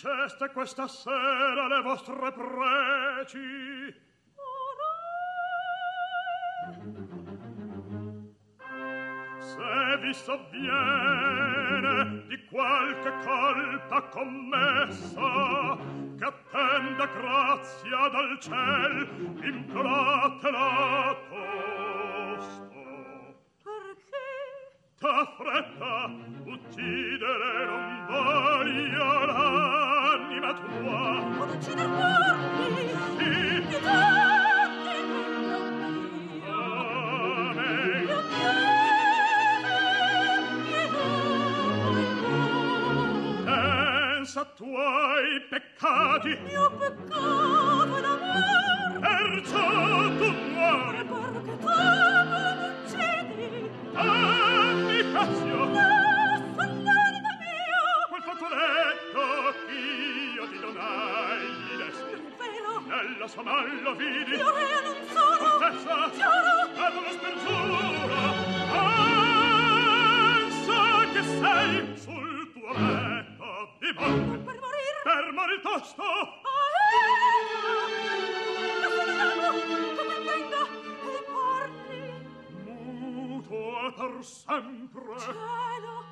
diceste questa sera le vostre preci. Se vi sovviene di qualche colpa commessa, che attenda grazia dal ciel, imploratela tosto. Perché? Ta fretta, uccidere non voglio l'anima tua. Ad uccider morti? Sì. Pietate, Dio Amen. mio. Pensa ai tuoi peccati. Mio peccato è d'amor. Perciò tu muori. Perché tu m'uccidi. Amicazio. No, son l'anima mia. Quel fazzoletto ch'io ti donai gli desti. Il velo. Nella sua man lo vidi. Io rea non sono. Confessa. Giuro. Ad una spergiura. Pensa che sei sul tuo letto di morte. Per morir. Per morir tosto. Per sempre. Cielo,